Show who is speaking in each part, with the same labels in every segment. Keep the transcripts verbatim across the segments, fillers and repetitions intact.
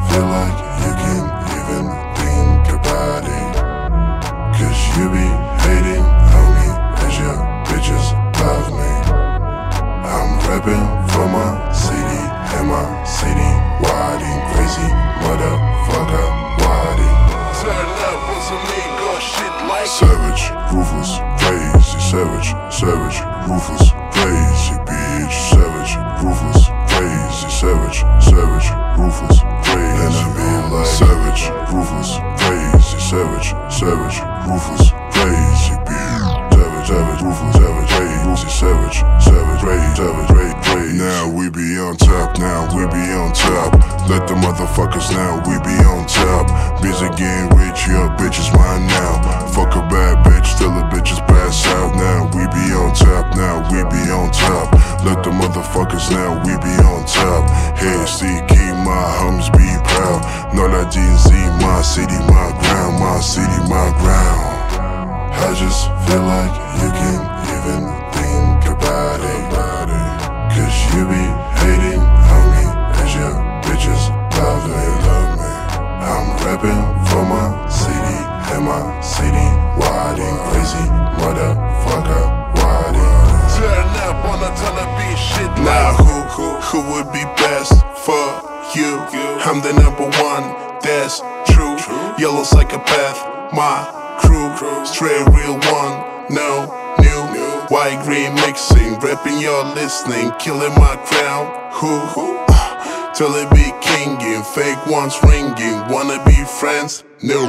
Speaker 1: feel like you can't even think about it, cause you be hating on me as your bitches love me. I'm rapping for my city and my city wildin', crazy motherfucker wildin'.
Speaker 2: Turn up on some nigga shit like
Speaker 1: Savage, ruthless, crazy, savage, savage, ruthless, crazy, bitch. Savage, ruthless, crazy, savage, savage, ruthless, crazy. And I be like savage, ruthless, crazy, savage, savage, ruthless, crazy, bitch. Savage, savage, ruthless, savage, crazy, savage, savage, crazy, savage, crazy, crazy. Now we be on top, now we be on top. Let the motherfuckers now, we be on top. Busy getting rich, your bitch is mine now. Fuck a bad bitch till the bitches pass out. Now we be on top, now we be on top. Let the motherfuckers now, we be on top. Hey, see, keep my homies be proud. No, that D and Z, my city, my ground, my city, my ground. I just feel like you can't even think about it, cause you be hating on me as your bitches love me, love me. I'm rapping for my city and my city wildin', crazy motherfucker wildin'.
Speaker 2: turn up on a ton of beat shit
Speaker 3: Now
Speaker 2: like
Speaker 3: who, who, who would be best for you? I'm the number one, that's true. Yellow psychopath, my crew. Straight real one, no new. White green mixing, rapping you're listening. Killing my crown, who, who? Uh, till it be kinging, fake ones ringing. Wanna be friends? No.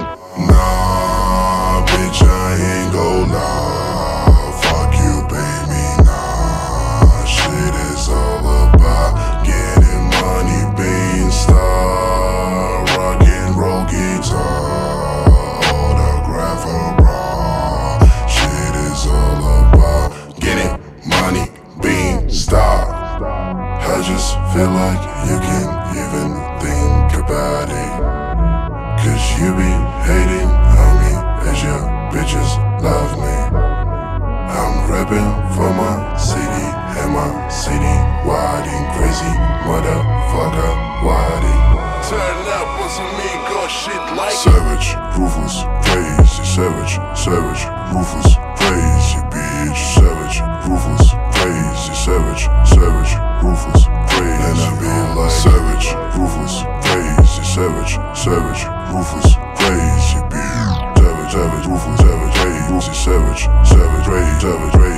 Speaker 1: Nah, bitch, I ain't gon' lie. Fuck you, baby, nah. Shit is all about getting money, being star, rock and roll guitar, autograph a bra. Shit is all about getting money, being star. I just feel like you can't even think about it, cause you be hating on me as your bitches love me. I'm rapping for my city and my city wildin', crazy motherfucker wildin'.
Speaker 2: turn up on some nigga shit like
Speaker 1: Savage, ruthless, crazy, savage, savage, ruthless, crazy, bitch. Savage, ruthless, crazy, savage, savage, ruthless, crazy. And I be like savage, ruthless, crazy, savage, savage, ruthless, crazy, bitch. Savage, savage, ruthless, savage, crazy, savage, savage, crazy, savage, crazy.